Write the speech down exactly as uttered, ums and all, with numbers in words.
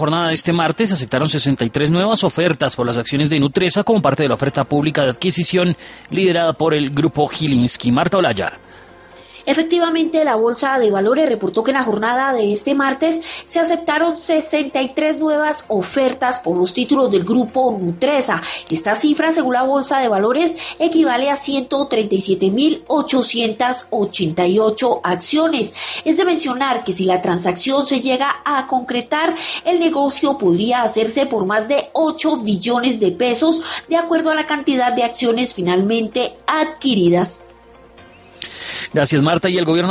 jornada de este martes se aceptaron sesenta y tres nuevas ofertas por las acciones de Nutresa como parte de la oferta pública de adquisición liderada por el grupo Gilinski. Marta Olaya. Efectivamente, la Bolsa de Valores reportó que en la jornada de este martes se aceptaron sesenta y tres nuevas ofertas por los títulos del grupo Nutresa. Esta cifra, según la Bolsa de Valores, equivale a ciento treinta y siete mil ochocientas ochenta y ocho acciones. Es de mencionar que si la transacción se llega a concretar, el negocio podría hacerse por más de ocho billones de pesos, de acuerdo a la cantidad de acciones finalmente adquiridas. Gracias, Marta. Y el gobierno